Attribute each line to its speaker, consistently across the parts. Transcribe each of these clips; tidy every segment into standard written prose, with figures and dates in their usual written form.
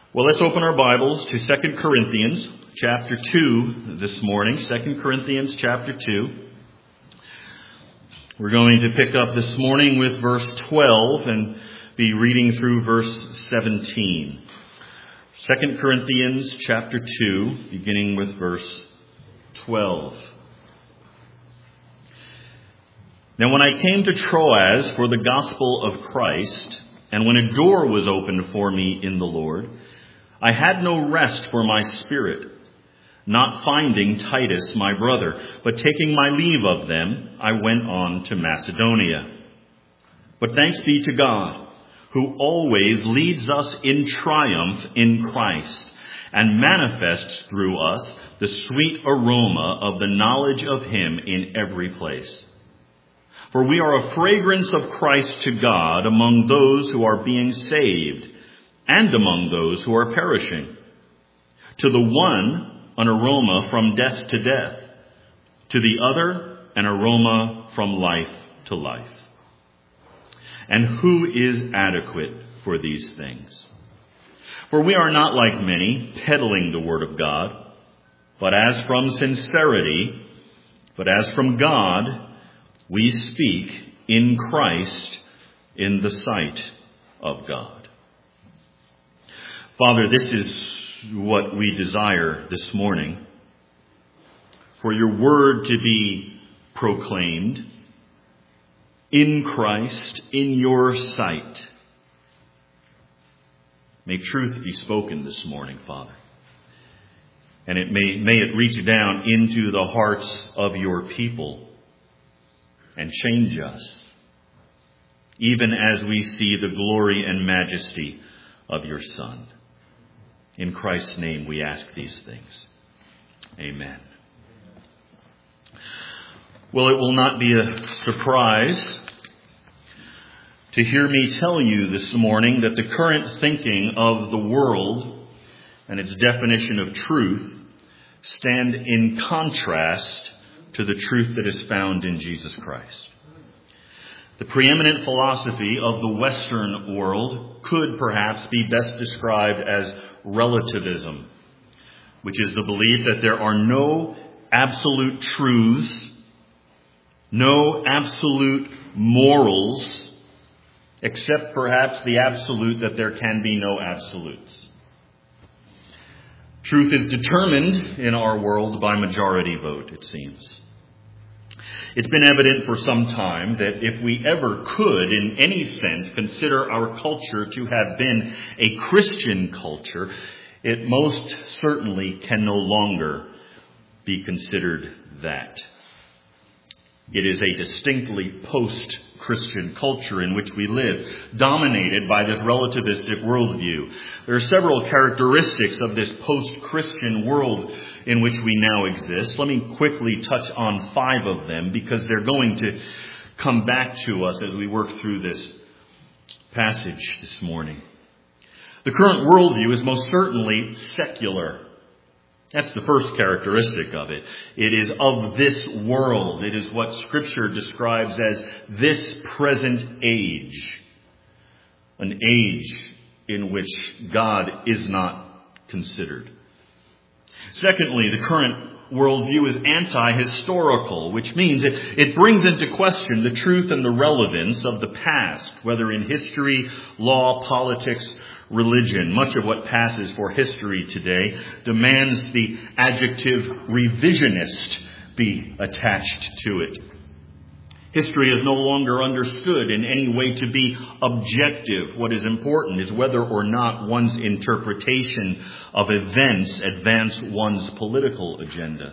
Speaker 1: Well, let's open our Bibles to 2 Corinthians chapter 2 this morning. 2 Corinthians chapter 2. We're going to pick up this morning with verse 12 and be reading through verse 17. 2 Corinthians chapter 2, beginning with verse 12. Now when I came to Troas for the gospel of Christ, and when a door was opened for me in the Lord, I had no rest for my spirit, not finding Titus my brother, but taking my leave of them, I went on to Macedonia. But thanks be to God, who always leads us in triumph in Christ, and manifests through us the sweet aroma of the knowledge of him in every place. For we are a fragrance of Christ to God among those who are being saved, and among those who are perishing. To the one, an aroma from death to death. To the other, an aroma from life to life. And who is adequate for these things? For we are not like many, peddling the word of God, but as from sincerity, but as from God, we speak in Christ in the sight of God. Father, this is what we desire this morning, for your word to be proclaimed in Christ, in your sight. May truth be spoken this morning, Father, and may it reach down into the hearts of your people and change us, even as we see the glory and majesty of your Son. In Christ's name we ask these things. Amen. Well, it will not be a surprise to hear me tell you this morning that the current thinking of the world and its definition of truth stand in contrast to the truth that is found in Jesus Christ. The preeminent philosophy of the Western world could perhaps be best described as relativism, which is the belief that there are no absolute truths, no absolute morals, except perhaps the absolute that there can be no absolutes. Truth is determined in our world by majority vote, it seems. It's been evident for some time that if we ever could, in any sense, consider our culture to have been a Christian culture, it most certainly can no longer be considered that. It is a distinctly post-Christian culture in which we live, dominated by this relativistic worldview. There are several characteristics of this post-Christian world in which we now exist. Let me quickly touch on 5 of them because they're going to come back to us as we work through this passage this morning. The current worldview is most certainly secular. That's the first characteristic of it. It is of this world. It is what Scripture describes as this present age. An age in which God is not considered. Secondly, the current worldview is anti-historical, which means it brings into question the truth and the relevance of the past, whether in history, law, politics, religion. Much of what passes for history today demands the adjective revisionist be attached to it. History is no longer understood in any way to be objective. What is important is whether or not one's interpretation of events advance one's political agenda.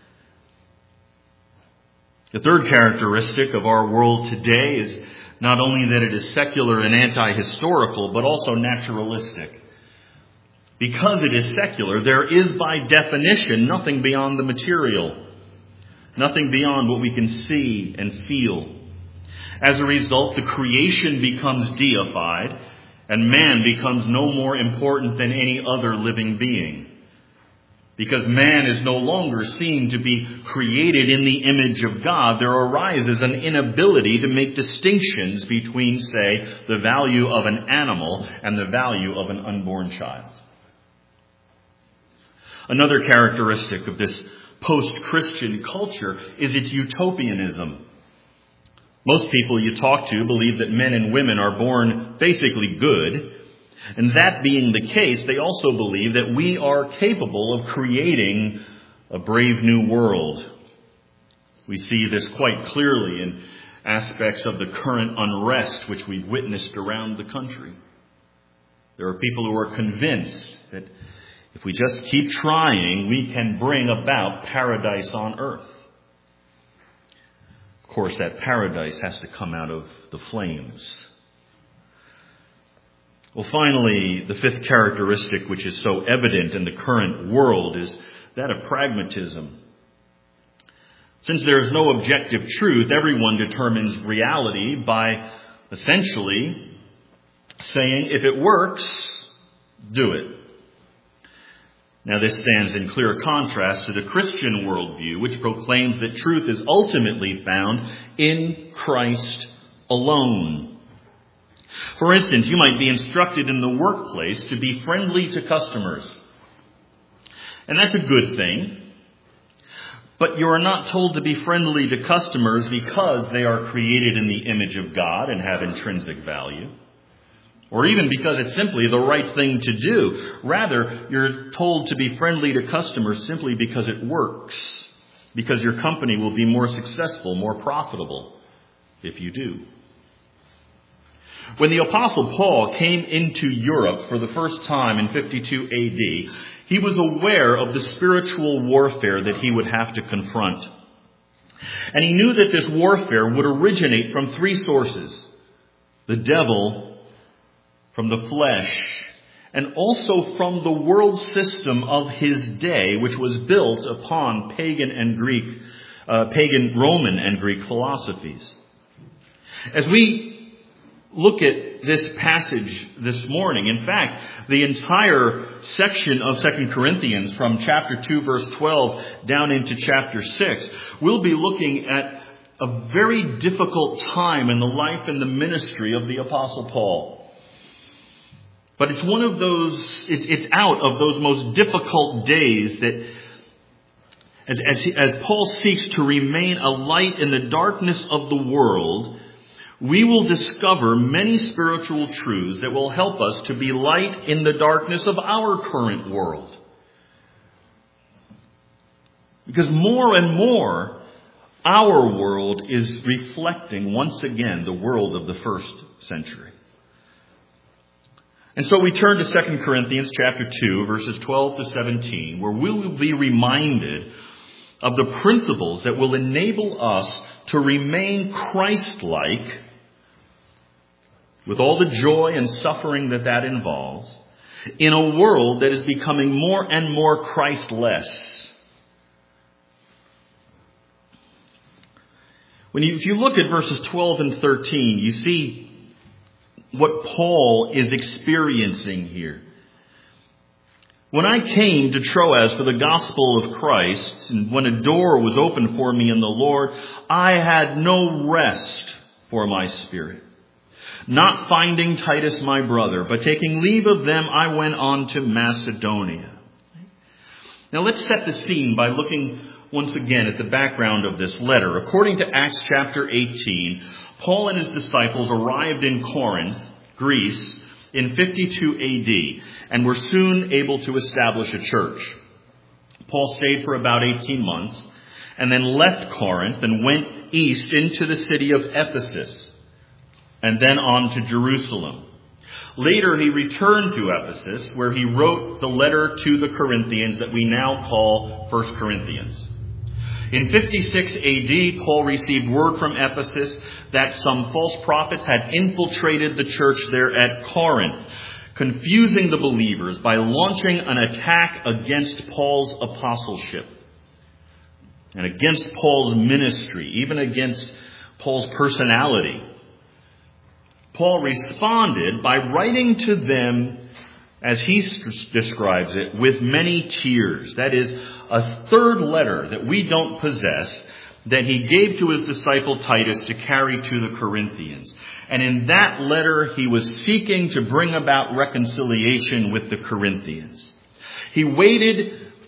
Speaker 1: The third characteristic of our world today is not only that it is secular and anti-historical, but also naturalistic. Because it is secular, there is by definition nothing beyond the material. Nothing beyond what we can see and feel. As a result, the creation becomes deified, and man becomes no more important than any other living being. Because man is no longer seen to be created in the image of God, there arises an inability to make distinctions between, say, the value of an animal and the value of an unborn child. Another characteristic of this post-Christian culture is its utopianism. Most people you talk to believe that men and women are born basically good. And that being the case, they also believe that we are capable of creating a brave new world. We see this quite clearly in aspects of the current unrest which we've witnessed around the country. There are people who are convinced that if we just keep trying, we can bring about paradise on earth. Of course, that paradise has to come out of the flames. Well, finally, the fifth characteristic which is so evident in the current world is that of pragmatism. Since there is no objective truth, everyone determines reality by essentially saying, if it works, do it. Now, this stands in clear contrast to the Christian worldview, which proclaims that truth is ultimately found in Christ alone. For instance, you might be instructed in the workplace to be friendly to customers. And that's a good thing. But you are not told to be friendly to customers because they are created in the image of God and have intrinsic value. Or even because it's simply the right thing to do. Rather, you're told to be friendly to customers simply because it works. Because your company will be more successful, more profitable if you do. When the Apostle Paul came into Europe for the first time in 52 AD, he was aware of the spiritual warfare that he would have to confront. And he knew that this warfare would originate from three sources: the devil, from the flesh, and also from the world system of his day, which was built upon pagan Roman and Greek philosophies. As we look at this passage this morning, in fact, the entire section of 2 Corinthians from chapter 2, verse 12 down into chapter 6, we'll be looking at a very difficult time in the life and the ministry of the Apostle Paul. But it's one of those, it's out of those most difficult days that as Paul seeks to remain a light in the darkness of the world, we will discover many spiritual truths that will help us to be light in the darkness of our current world. Because more and more, our world is reflecting once again the world of the first century. And so we turn to 2 Corinthians chapter 2, verses 12 to 17, where we will be reminded of the principles that will enable us to remain Christ-like with all the joy and suffering that involves, in a world that is becoming more and more Christ-less. If you look at verses 12 and 13, you see what Paul is experiencing here. When I came to Troas for the gospel of Christ, and when a door was opened for me in the Lord, I had no rest for my spirit. Not finding Titus my brother, but taking leave of them, I went on to Macedonia. Now let's set the scene by looking once again at the background of this letter. According to Acts chapter 18, Paul and his disciples arrived in Corinth, Greece, in 52 AD, and were soon able to establish a church. Paul stayed for about 18 months, and then left Corinth and went east into the city of Ephesus, and then on to Jerusalem. Later, he returned to Ephesus, where he wrote the letter to the Corinthians that we now call 1 Corinthians. In 56 AD, Paul received word from Ephesus that some false prophets had infiltrated the church there at Corinth, confusing the believers by launching an attack against Paul's apostleship and against Paul's ministry, even against Paul's personality. Paul responded by writing to them, as he describes it, with many tears. That is, a third letter that we don't possess that he gave to his disciple Titus to carry to the Corinthians. And in that letter, he was seeking to bring about reconciliation with the Corinthians. He waited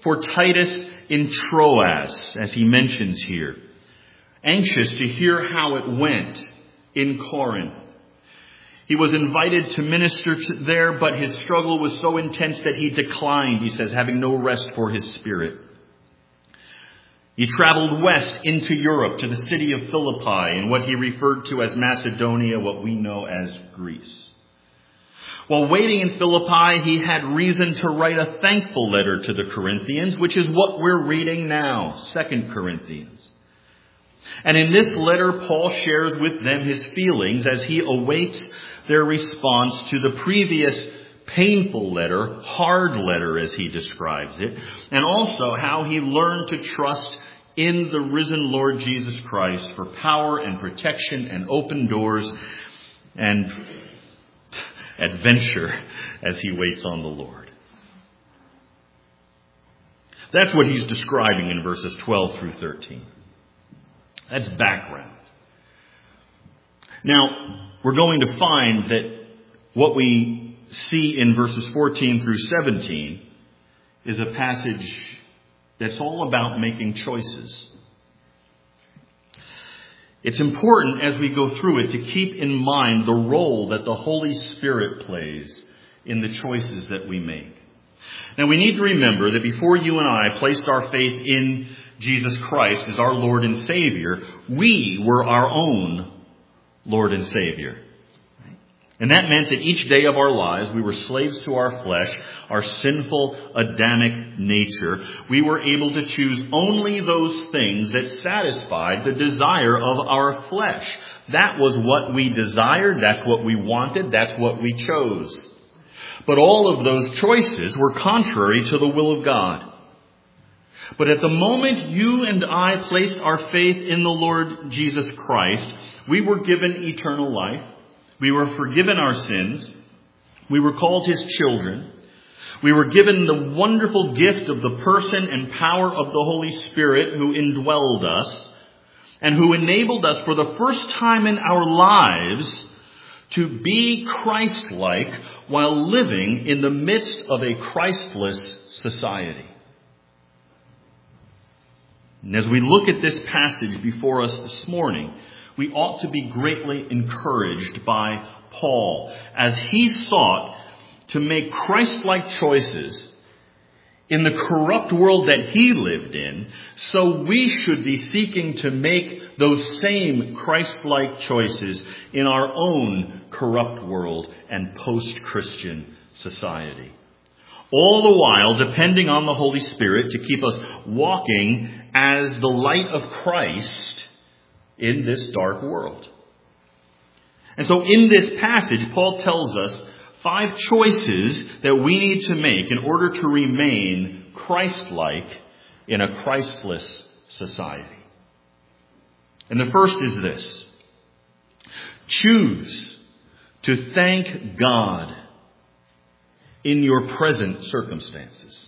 Speaker 1: for Titus in Troas, as he mentions here. Anxious to hear how it went in Corinth. He was invited to minister there, but his struggle was so intense that he declined, he says, having no rest for his spirit. He traveled west into Europe to the city of Philippi in what he referred to as Macedonia, what we know as Greece. While waiting in Philippi, he had reason to write a thankful letter to the Corinthians, which is what we're reading now, 2 Corinthians. And in this letter, Paul shares with them his feelings as he awaits their response to the previous painful letter, hard letter as he describes it, and also how he learned to trust in the risen Lord Jesus Christ for power and protection and open doors and adventure as he waits on the Lord. That's what he's describing in verses 12 through 13. That's background. Now, we're going to find that what we see in verses 14 through 17 is a passage that's all about making choices. It's important as we go through it to keep in mind the role that the Holy Spirit plays in the choices that we make. Now, we need to remember that before you and I placed our faith in Jesus Christ as our Lord and Savior, we were our own Lord and Savior. And that meant that each day of our lives, we were slaves to our flesh, our sinful Adamic nature. We were able to choose only those things that satisfied the desire of our flesh. That was what we desired. That's what we wanted. That's what we chose. But all of those choices were contrary to the will of God. But at the moment you and I placed our faith in the Lord Jesus Christ, we were given eternal life. We were forgiven our sins. We were called his children. We were given the wonderful gift of the person and power of the Holy Spirit who indwelled us and who enabled us for the first time in our lives to be Christ-like while living in the midst of a Christless society. And as we look at this passage before us this morning, we ought to be greatly encouraged by Paul as he sought to make Christ-like choices in the corrupt world that he lived in. So we should be seeking to make those same Christ-like choices in our own corrupt world and post-Christian society. All the while depending on the Holy Spirit to keep us walking as the light of Christ in this dark world. And so in this passage, Paul tells us 5 choices that we need to make in order to remain Christ-like in a Christless society. And the first is this: choose to thank God in your present circumstances.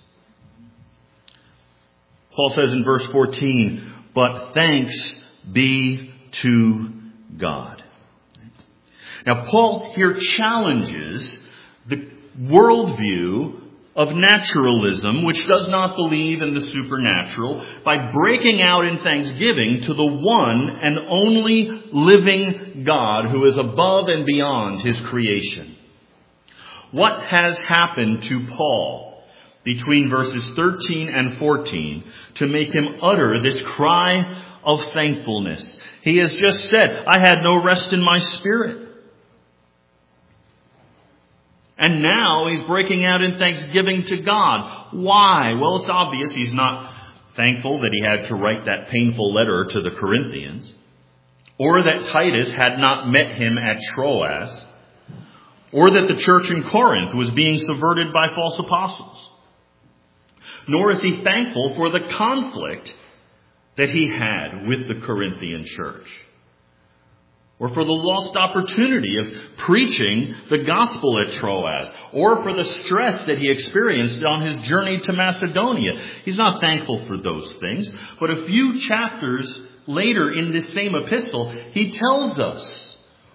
Speaker 1: Paul says in verse 14, but thanks be to God. Now, Paul here challenges the worldview of naturalism, which does not believe in the supernatural, by breaking out in thanksgiving to the one and only living God who is above and beyond his creation. What has happened to Paul between verses 13 and 14 to make him utter this cry of thankfulness? He has just said, I had no rest in my spirit. And now he's breaking out in thanksgiving to God. Why? Well, it's obvious he's not thankful that he had to write that painful letter to the Corinthians, or that Titus had not met him at Troas, or that the church in Corinth was being subverted by false apostles. Nor is he thankful for the conflict that he had with the Corinthian church, or for the lost opportunity of preaching the gospel at Troas, or for the stress that he experienced on his journey to Macedonia. He's not thankful for those things. But a few chapters later in this same epistle, he tells us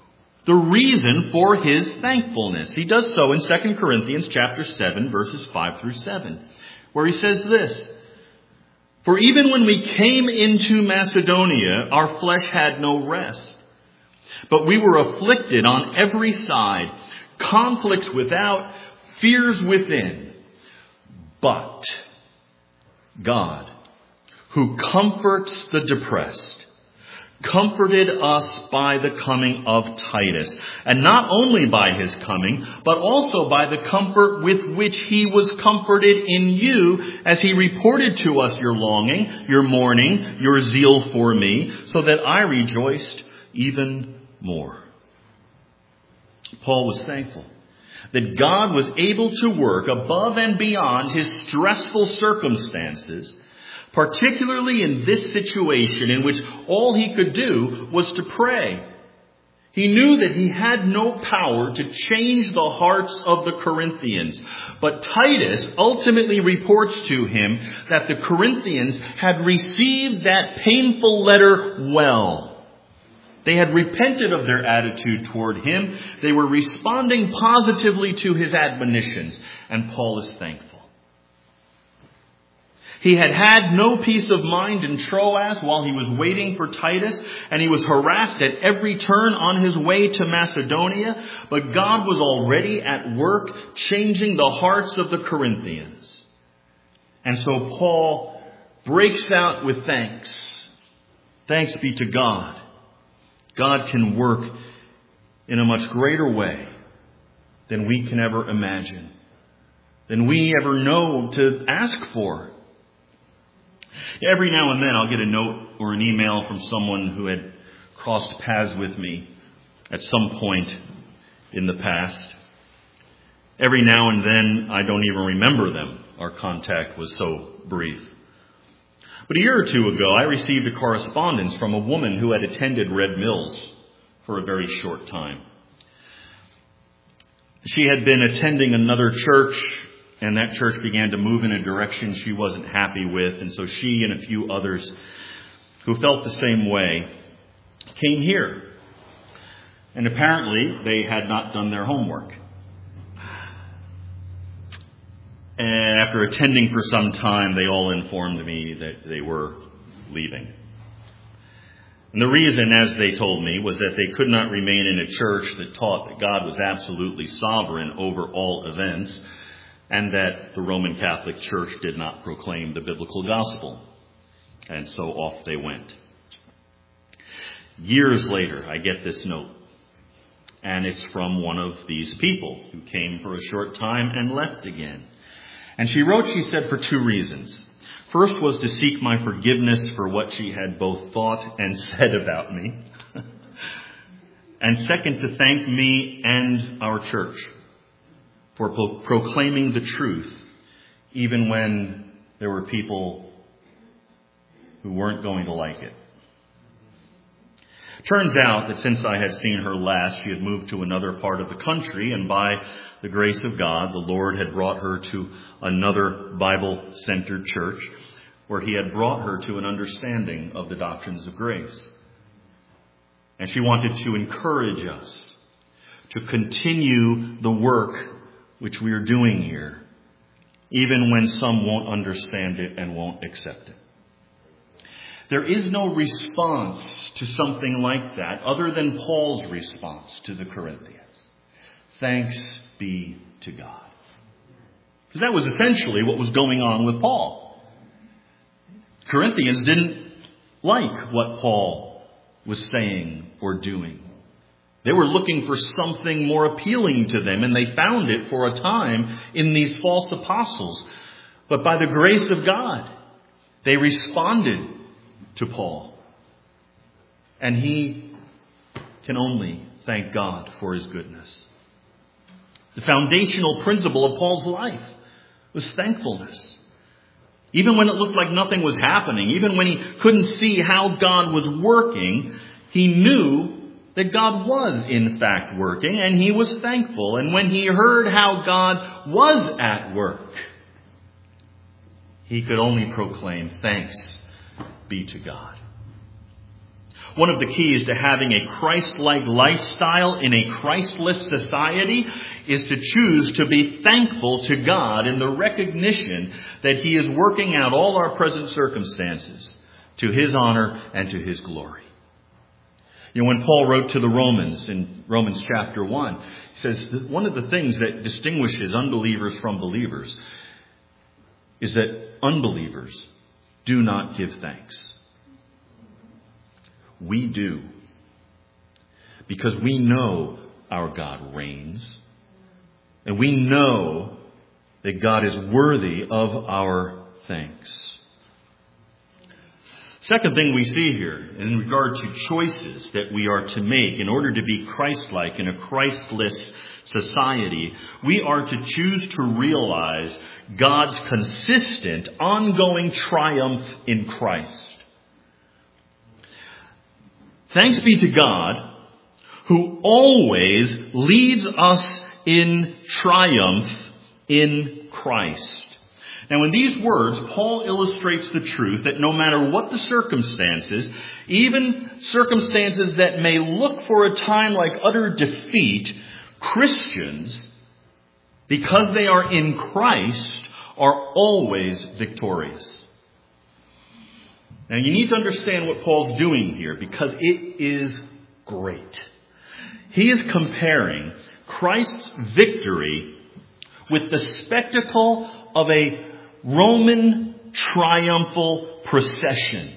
Speaker 1: the reason for his thankfulness. He does so in 2 Corinthians chapter 7, verses 5 through 7, where he says this, "For even when we came into Macedonia, our flesh had no rest. But we were afflicted on every side, conflicts without, fears within. But God, who comforts the depressed, comforted us by the coming of Titus, and not only by his coming, but also by the comfort with which he was comforted in you, as he reported to us your longing, your mourning, your zeal for me, so that I rejoiced even more." Paul was thankful that God was able to work above and beyond his stressful circumstances, particularly in this situation in which all he could do was to pray. He knew that he had no power to change the hearts of the Corinthians, but Titus ultimately reports to him that the Corinthians had received that painful letter well. They had repented of their attitude toward him. They were responding positively to his admonitions, and Paul is thankful. He had had no peace of mind in Troas while he was waiting for Titus, and he was harassed at every turn on his way to Macedonia, but God was already at work changing the hearts of the Corinthians. And so Paul breaks out with thanks. Thanks be to God. God can work in a much greater way than we can ever imagine, than we ever know to ask for. Every now and then I'll get a note or an email from someone who had crossed paths with me at some point in the past. Every now and then I don't even remember them. Our contact was so brief. But a year or two ago, I received a correspondence from a woman who had attended Red Mills for a very short time. She had been attending another church, and that church began to move in a direction she wasn't happy with. And so she and a few others who felt the same way came here. And apparently they had not done their homework. And after attending for some time, they all informed me that they were leaving. And the reason, as they told me, was that they could not remain in a church that taught that God was absolutely sovereign over all events, and that the Roman Catholic Church did not proclaim the biblical gospel. And so off they went. Years later, I get this note. And it's from one of these people who came for a short time and left again. And she wrote, she said, for two reasons. First was to seek my forgiveness for what she had both thought and said about me. And second, to thank me and our church for proclaiming the truth, even when there were people who weren't going to like it. Turns out that since I had seen her last, she had moved to another part of the country, and by the grace of God, the Lord had brought her to another Bible-centered church where he had brought her to an understanding of the doctrines of grace. And she wanted to encourage us to continue the work which we are doing here, even when some won't understand it and won't accept it. There is no response to something like that other than Paul's response to the Corinthians. Thanks be to God. Because that was essentially what was going on with Paul. Corinthians didn't like what Paul was saying or doing. They were looking for something more appealing to them, and they found it for a time in these false apostles. But by the grace of God, they responded to Paul. And he can only thank God for his goodness. The foundational principle of Paul's life was thankfulness. Even when it looked like nothing was happening, even when he couldn't see how God was working, he knew that God was in fact working, and he was thankful. And when he heard how God was at work, he could only proclaim, thanks be to God. One of the keys to having a Christ-like lifestyle in a Christless society is to choose to be thankful to God in the recognition that He is working out all our present circumstances to His honor and to His glory. You know, when Paul wrote to the Romans in Romans chapter 1, he says that one of the things that distinguishes unbelievers from believers is that unbelievers do not give thanks. We do. Because we know our God reigns. And we know that God is worthy of our thanks. Second thing we see here in regard to choices that we are to make in order to be Christ-like in a Christless society, we are to choose to realize God's consistent, ongoing triumph in Christ. Thanks be to God, who always leads us in triumph in Christ. Now, in these words, Paul illustrates the truth that no matter what the circumstances, even circumstances that may look for a time like utter defeat, Christians, because they are in Christ, are always victorious. Now, you need to understand what Paul's doing here because it is great. He is comparing Christ's victory with the spectacle of a Roman triumphal procession.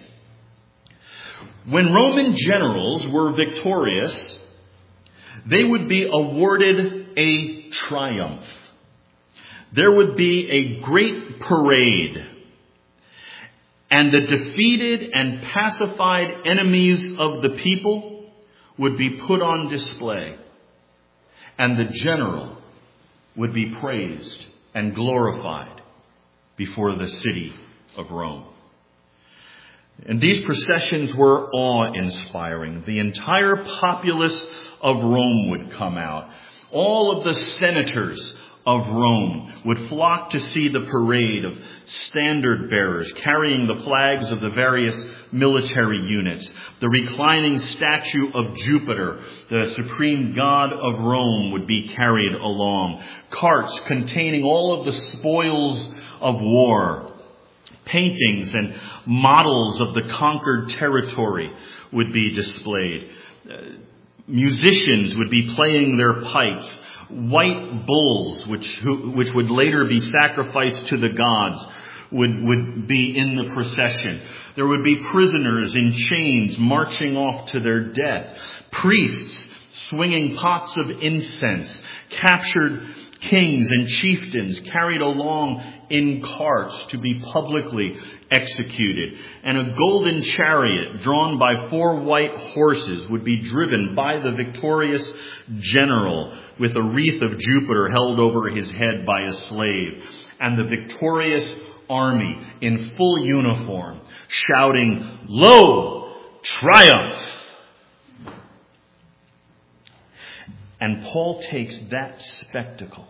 Speaker 1: When Roman generals were victorious, they would be awarded a triumph. There would be a great parade, and the defeated and pacified enemies of the people would be put on display, and the general would be praised and glorified before the city of Rome. And these processions were awe-inspiring. The entire populace of Rome would come out. All of the senators of Rome would flock to see the parade of standard bearers carrying the flags of the various military units. The reclining statue of Jupiter, the supreme god of Rome, would be carried along. Carts containing all of the spoils of war, paintings and models of the conquered territory would be displayed. Musicians would be playing their pipes. White bulls, which would later be sacrificed to the gods, would be in the procession. There would be prisoners in chains marching off to their death. Priests swinging pots of incense. Captured kings and chieftains carried along in carts to be publicly executed. And a golden chariot drawn by 4 white horses would be driven by the victorious general with a wreath of Jupiter held over his head by a slave. And the victorious army in full uniform shouting, "Lo, triumph!" And Paul takes that spectacle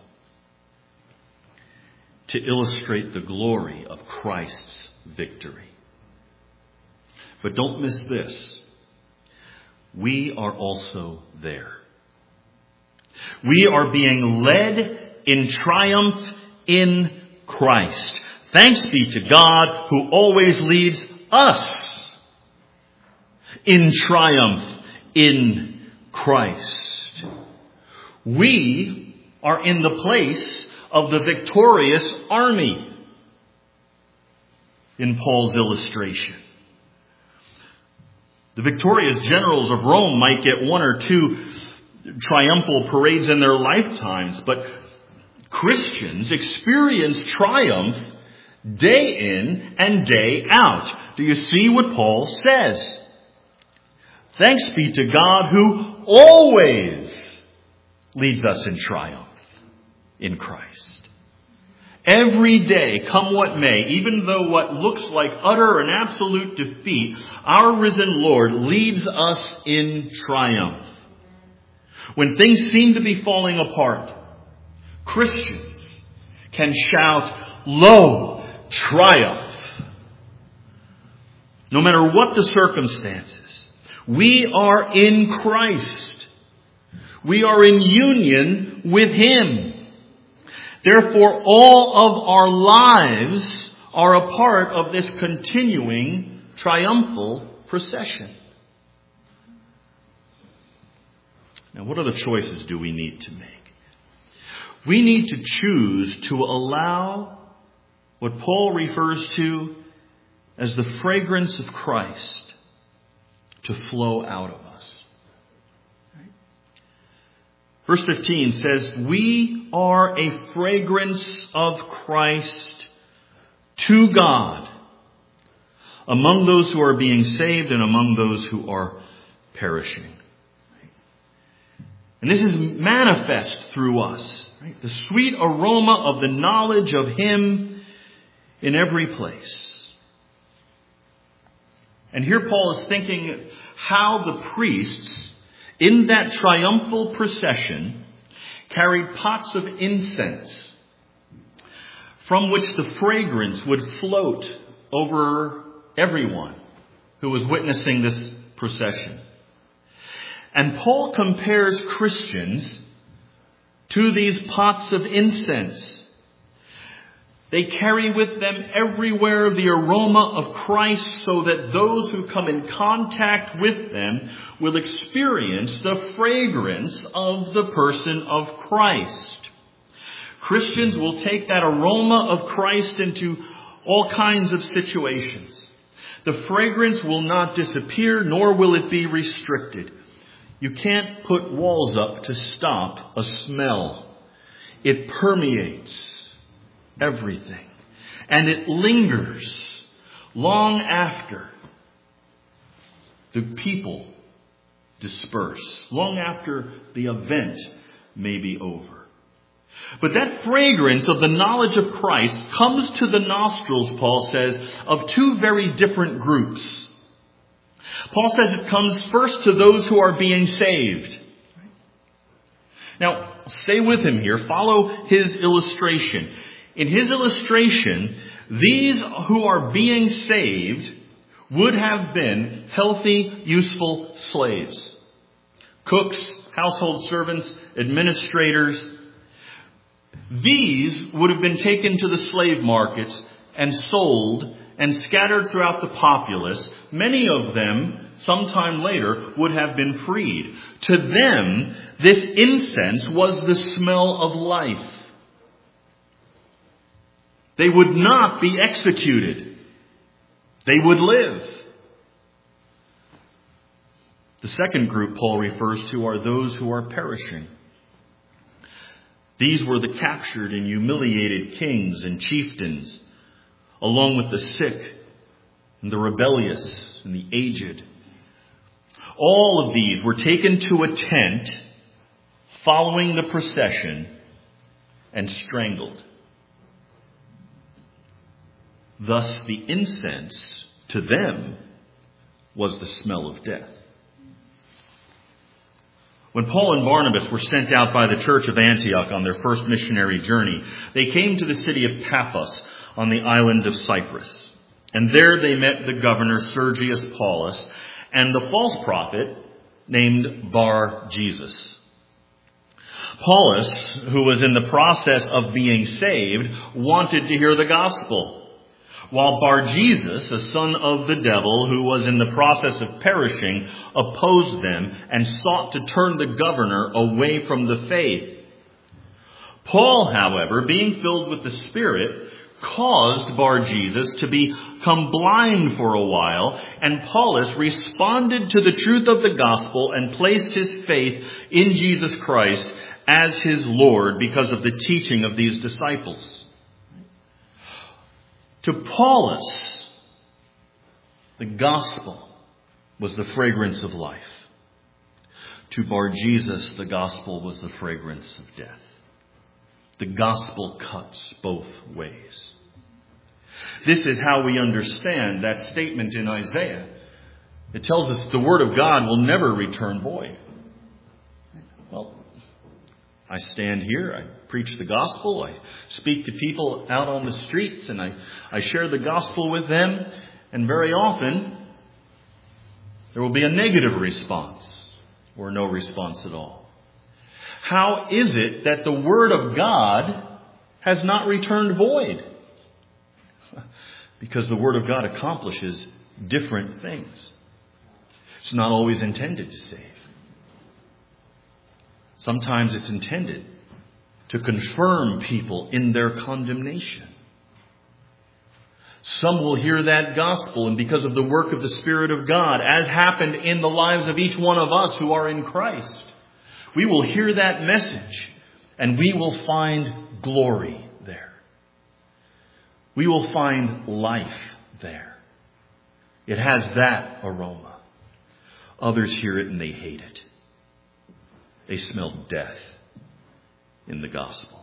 Speaker 1: to illustrate the glory of Christ's victory. But don't miss this. We are also there. We are being led in triumph in Christ. Thanks be to God who always leads us in triumph in Christ. We are in the place of the victorious army in Paul's illustration. The victorious generals of Rome might get 1 or 2 triumphal parades in their lifetimes, but Christians experience triumph day in and day out. Do you see what Paul says? Thanks be to God who always leads us in triumph in Christ. Every day, come what may, even though what looks like utter and absolute defeat, our risen Lord leads us in triumph. When things seem to be falling apart, Christians can shout, "Lo, triumph!" No matter what the circumstances, We are in Christ. We are in union with Him. Therefore, all of our lives are a part of this continuing triumphal procession. Now, what other choices do we need to make? We need to choose to allow what Paul refers to as the fragrance of Christ to flow out of us. Verse 15 says, we are a fragrance of Christ to God among those who are being saved and among those who are perishing. And this is manifest through us. Right? The sweet aroma of the knowledge of Him in every place. And here Paul is thinking how the priests in that triumphal procession carried pots of incense from which the fragrance would float over everyone who was witnessing this procession. And Paul compares Christians to these pots of incense. They carry with them everywhere the aroma of Christ so that those who come in contact with them will experience the fragrance of the person of Christ. Christians will take that aroma of Christ into all kinds of situations. The fragrance will not disappear, nor will it be restricted. You can't put walls up to stop a smell. It permeates everything. And it lingers long after the people disperse, long after the event may be over. But that fragrance of the knowledge of Christ comes to the nostrils, Paul says, of two very different groups. Paul says it comes first to those who are being saved. Now, stay with him here. Follow his illustration. In his illustration, these who are being saved would have been healthy, useful slaves. Cooks, household servants, administrators. These would have been taken to the slave markets and sold and scattered throughout the populace. Many of them, sometime later, would have been freed. To them, this incense was the smell of life. They would not be executed. They would live. The second group Paul refers to are those who are perishing. These were the captured and humiliated kings and chieftains, along with the sick and the rebellious and the aged. All of these were taken to a tent following the procession and strangled. Thus, the incense to them was the smell of death. When Paul and Barnabas were sent out by the church of Antioch on their first missionary journey, they came to the city of Paphos on the island of Cyprus. And there they met the governor Sergius Paulus and the false prophet named Bar-Jesus. Paulus, who was in the process of being saved, wanted to hear the gospel, while Bar-Jesus, a son of the devil who was in the process of perishing, opposed them and sought to turn the governor away from the faith. Paul, however, being filled with the Spirit, caused Bar-Jesus to become blind for a while, and Paulus responded to the truth of the gospel and placed his faith in Jesus Christ as his Lord because of the teaching of these disciples. To Paulus, the gospel was the fragrance of life. To Bar-Jesus, the gospel was the fragrance of death. The gospel cuts both ways. This is how we understand that statement in Isaiah. It tells us the word of God will never return void. Well, I stand here, I preach the gospel, I speak to people out on the streets, and I share the gospel with them, and very often There will be a negative response or no response at all. How is it that the Word of God has not returned void? Because the Word of God accomplishes different things. It's not always intended to save. Sometimes it's intended to confirm people in their condemnation. Some will hear that gospel, and because of the work of the Spirit of God, as happened in the lives of each one of us who are in Christ, we will hear that message and we will find glory there. We will find life there. It has that aroma. Others hear it and they hate it. They smell death in the gospel.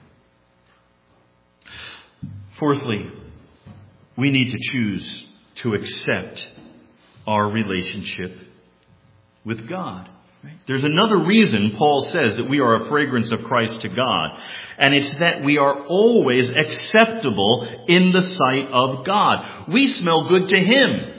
Speaker 1: Fourthly, we need to choose to accept our relationship with God. There's another reason Paul says that we are a fragrance of Christ to God, and it's that we are always acceptable in the sight of God. We smell good to Him.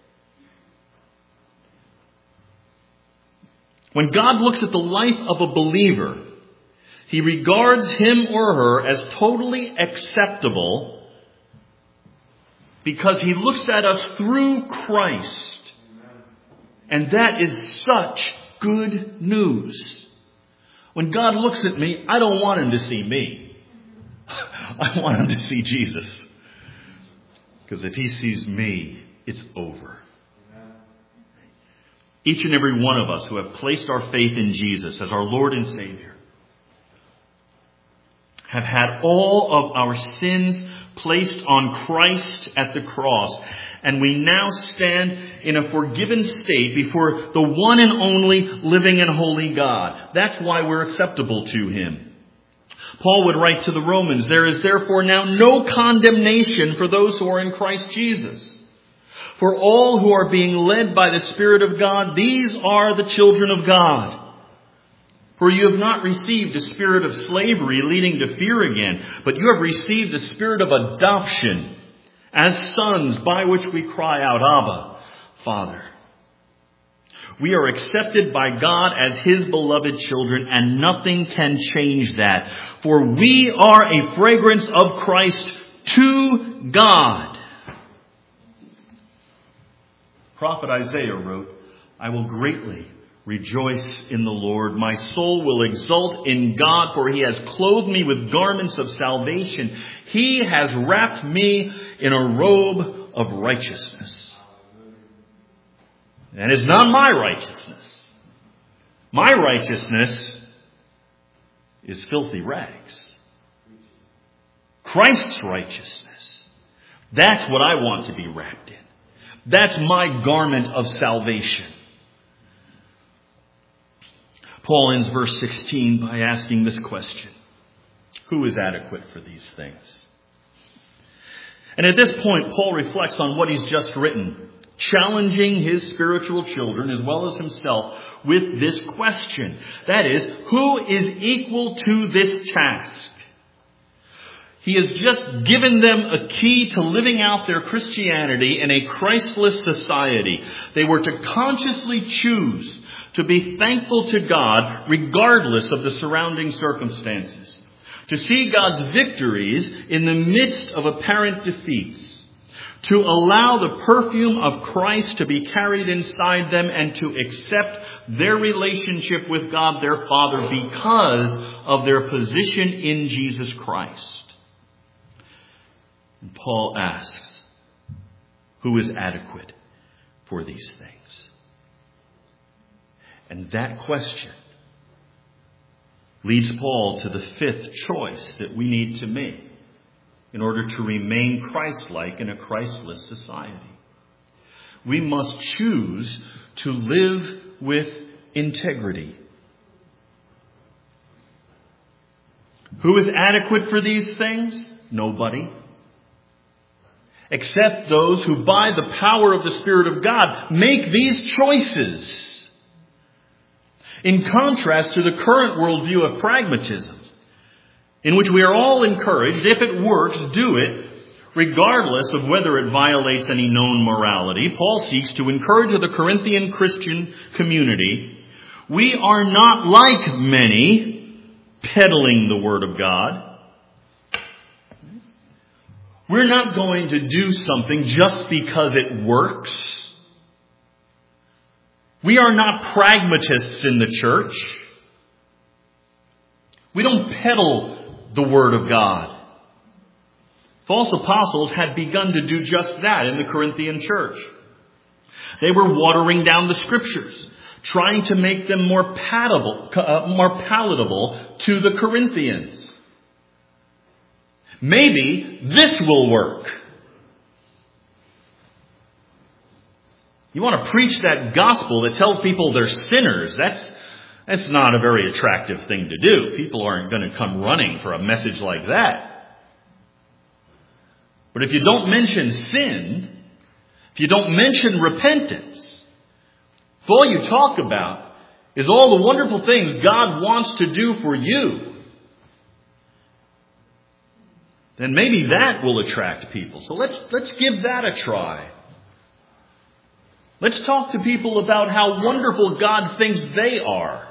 Speaker 1: When God looks at the life of a believer, He regards him or her as totally acceptable because He looks at us through Christ. And that is such good news. When God looks at me, I don't want Him to see me. I want Him to see Jesus. Because if He sees me, it's over. Each and every one of us who have placed our faith in Jesus as our Lord and Savior have had all of our sins placed on Christ at the cross. And we now stand in a forgiven state before the one and only living and holy God. That's why we're acceptable to Him. Paul would write to the Romans, "There is therefore now no condemnation for those who are in Christ Jesus. For all who are being led by the Spirit of God, these are the children of God. For you have not received a spirit of slavery leading to fear again, but you have received a spirit of adoption as sons, by which we cry out, Abba, Father." We are accepted by God as His beloved children, and nothing can change that. For we are a fragrance of Christ to God. Prophet Isaiah wrote, "I will greatly rejoice in the Lord. My soul will exult in God, for He has clothed me with garments of salvation. He has wrapped me in a robe of righteousness." And it's not my righteousness. My righteousness is filthy rags. Christ's righteousness, that's what I want to be wrapped in. That's my garment of salvation. Paul ends verse 16 by asking this question: who is adequate for these things? And at this point, Paul reflects on what he's just written, challenging his spiritual children as well as himself with this question. That is, who is equal to this task? He has just given them a key to living out their Christianity in a Christless society. They were to consciously choose to be thankful to God regardless of the surrounding circumstances. To see God's victories in the midst of apparent defeats. To allow the perfume of Christ to be carried inside them and to accept their relationship with God their Father because of their position in Jesus Christ. And Paul asks, who is adequate for these things? And that question leads Paul to the fifth choice that we need to make in order to remain Christ-like in a Christless society. We must choose to live with integrity. Who is adequate for these things? Nobody. Except those who, by the power of the Spirit of God, make these choices. In contrast to the current worldview of pragmatism, in which we are all encouraged, if it works, do it, regardless of whether it violates any known morality, Paul seeks to encourage the Corinthian Christian community. We are not like many peddling the Word of God. We're not going to do something just because it works. We are not pragmatists in the church. We don't peddle the Word of God. False apostles had begun to do just that in the Corinthian church. They were watering down the Scriptures, trying to make them more palatable to the Corinthians. Maybe this will work. You want to preach that gospel that tells people they're sinners. That's not a very attractive thing to do. People aren't going to come running for a message like that. But if you don't mention sin, if you don't mention repentance, if all you talk about is all the wonderful things God wants to do for you, then maybe that will attract people. So let's give that a try. Let's talk to people about how wonderful God thinks they are.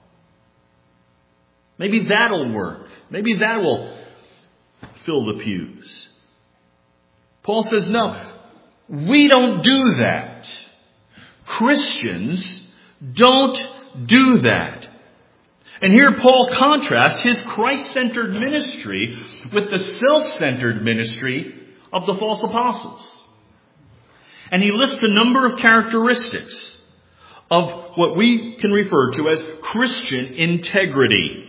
Speaker 1: Maybe that'll work. Maybe that will fill the pews. Paul says, no, we don't do that. Christians don't do that. And here Paul contrasts his Christ-centered ministry with the self-centered ministry of the false apostles. And he lists a number of characteristics of what we can refer to as Christian integrity.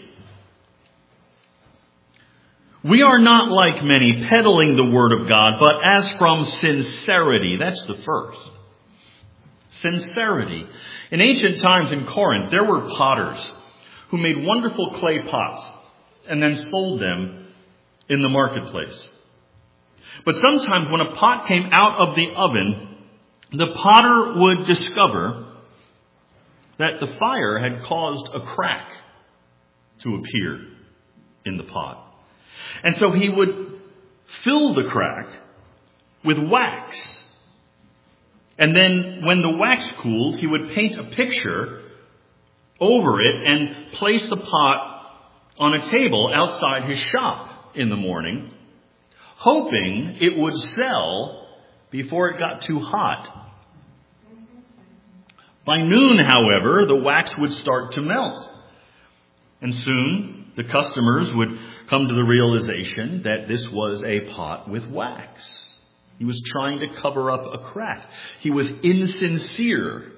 Speaker 1: We are not like many peddling the Word of God, but as from sincerity. That's the first. Sincerity. In ancient times in Corinth, there were potters who made wonderful clay pots and then sold them in the marketplace. But sometimes when a pot came out of the oven, the potter would discover that the fire had caused a crack to appear in the pot. And so he would fill the crack with wax. And then when the wax cooled, he would paint a picture over it and place the pot on a table outside his shop in the morning, hoping it would sell before it got too hot. By noon, however, the wax would start to melt. And soon the customers would come to the realization that this was a pot with wax. He was trying to cover up a crack. He was insincere.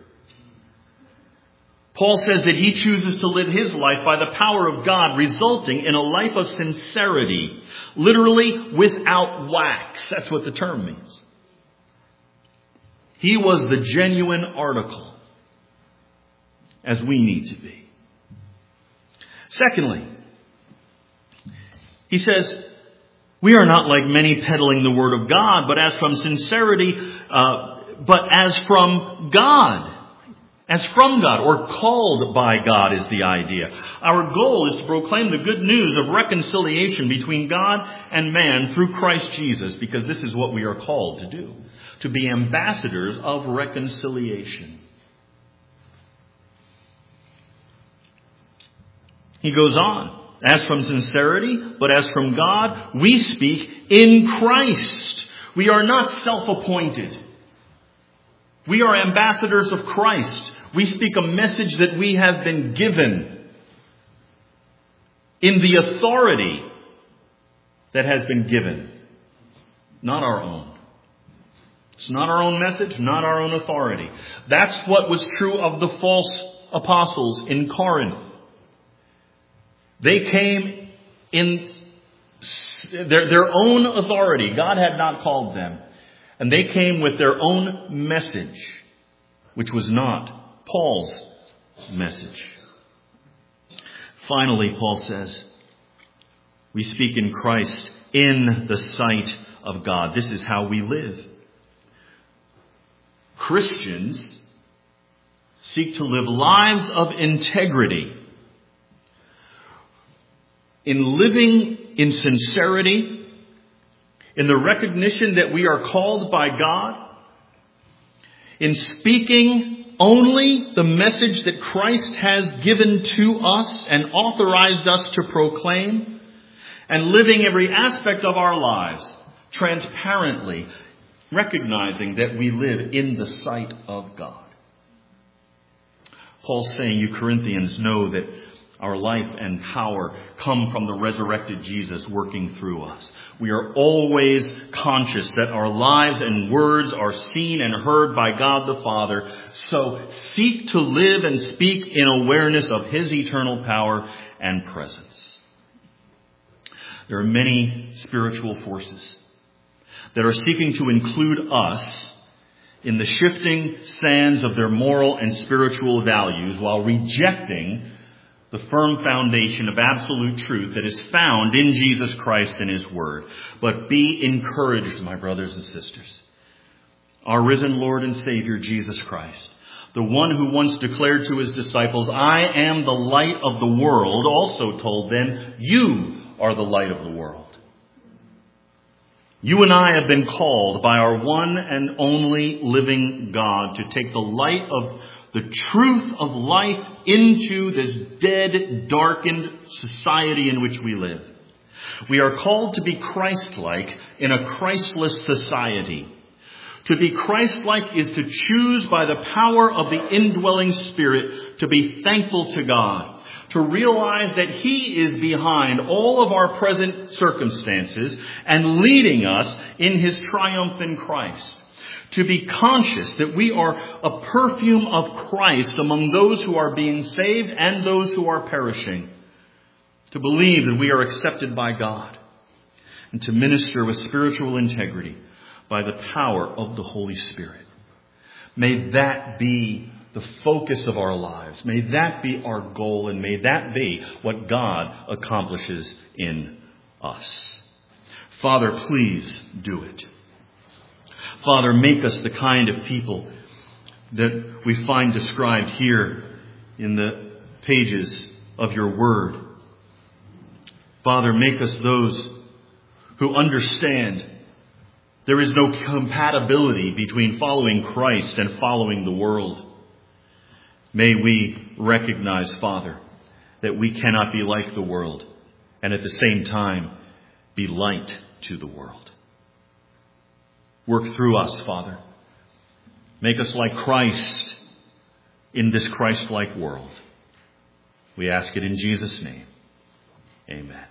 Speaker 1: Paul says that he chooses to live his life by the power of God, resulting in a life of sincerity, literally without wax. That's what the term means. He was the genuine article, as we need to be. Secondly, he says, we are not like many peddling the Word of God, but as from sincerity, but as from God. As from God, or called by God is the idea. Our goal is to proclaim the good news of reconciliation between God and man through Christ Jesus, because this is what we are called to do, to be ambassadors of reconciliation. He goes on, as from sincerity, but as from God, we speak in Christ. We are not self-appointed. We are ambassadors of Christ. We speak a message that we have been given in the authority that has been given, not our own. It's not our own message, not our own authority. That's what was true of the false apostles in Corinth. They came in their own authority. God had not called them. And they came with their own message, which was not Paul's message. Finally, Paul says, we speak in Christ in the sight of God. This is how we live. Christians seek to live lives of integrity. In living in sincerity, in the recognition that we are called by God, in speaking only the message that Christ has given to us and authorized us to proclaim, and living every aspect of our lives transparently, recognizing that we live in the sight of God. Paul's saying, you Corinthians, know that our life and power come from the resurrected Jesus working through us. We are always conscious that our lives and words are seen and heard by God the Father. So seek to live and speak in awareness of His eternal power and presence. There are many spiritual forces that are seeking to include us in the shifting sands of their moral and spiritual values while rejecting the firm foundation of absolute truth that is found in Jesus Christ and His Word. But be encouraged, my brothers and sisters. Our risen Lord and Savior, Jesus Christ, the one who once declared to His disciples, I am the light of the world, also told them, you are the light of the world. You and I have been called by our one and only living God to take the light of the truth of life into this dead, darkened society in which we live. We are called to be Christ-like in a Christless society. To be Christ-like is to choose by the power of the indwelling Spirit to be thankful to God. To realize that He is behind all of our present circumstances and leading us in His triumph in Christ. To be conscious that we are a perfume of Christ among those who are being saved and those who are perishing. To believe that we are accepted by God. And to minister with spiritual integrity by the power of the Holy Spirit. May that be the focus of our lives. May that be our goal, and may that be what God accomplishes in us. Father, please do it. Father, make us the kind of people that we find described here in the pages of your word. Father, make us those who understand there is no compatibility between following Christ and following the world. May we recognize, Father, that we cannot be like the world and at the same time be light to the world. Work through us, Father. Make us like Christ in this Christ-like world. We ask it in Jesus' name. Amen.